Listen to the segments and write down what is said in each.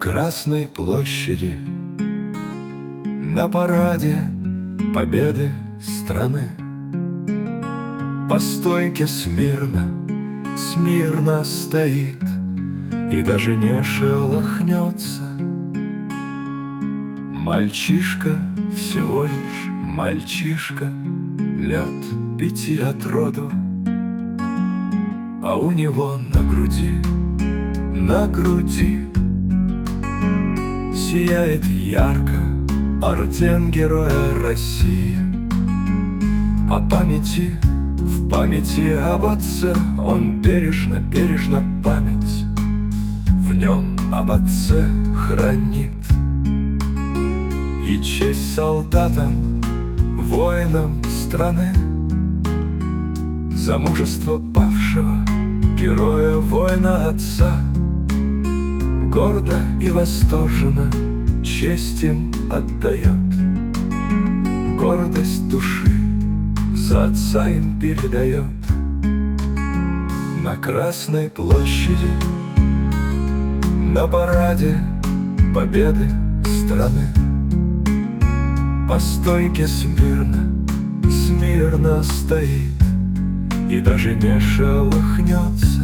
Красной площади, на параде победы страны, по стойке смирно, смирно стоит и даже не шелохнется. Мальчишка, всего лишь мальчишка, лет 5 от роду, а у него на груди сияет ярко орден Героя России. В памяти об отце он бережно память в нем об отце хранит. И честь солдатам, воинам страны, за мужество павшего героя, воина отца, гордо и восторженно честь им отдает. Гордость души за отца им передает. На Красной площади, на параде победы страны, по стойке смирно, смирно стоит и даже не шелохнется.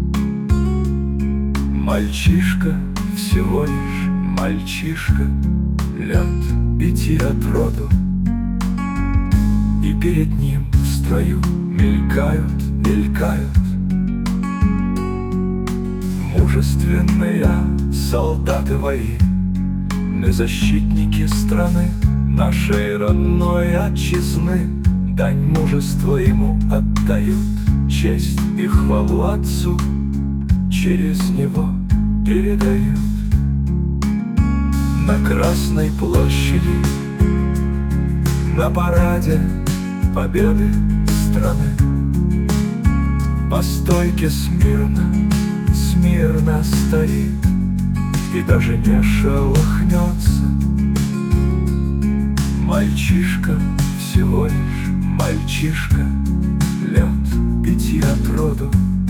Мальчишка, всего лишь мальчишка, лет 5 от роду, и перед ним в строю мелькают мужественные солдаты вои, мы защитники страны, нашей родной отчизны. Дань мужества ему отдают, честь и хвалу отцу через него передают. На Красной площади, на параде победы страны, по стойке смирно, смирно стоит и даже не шелохнется. Мальчишка, всего лишь мальчишка, лет 5 от роду,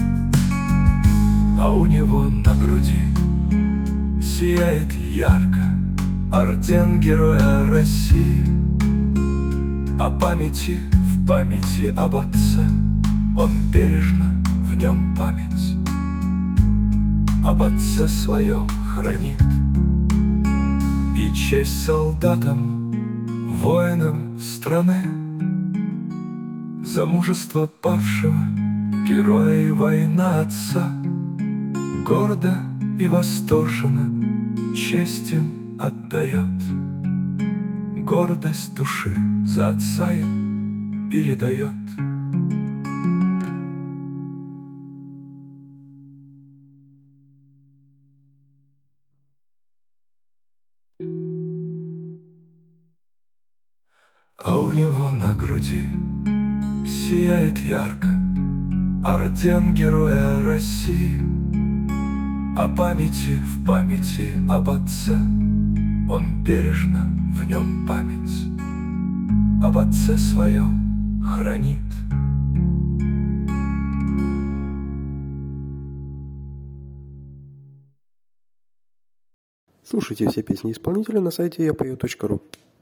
а у него на груди сияет ярко орден Героя России. В памяти об отце он бережно в нем память об отце своем хранит. И честь солдатам, воинам страны, за мужество павшего героя и воина отца, гордо и восторженно честь им отдает. Гордость души за отца им передает. А у него на груди сияет ярко орден Героя России. В памяти об отце он бережно в нем память об отце своем хранит. Слушайте все песни исполнителя на сайте yapою.ru.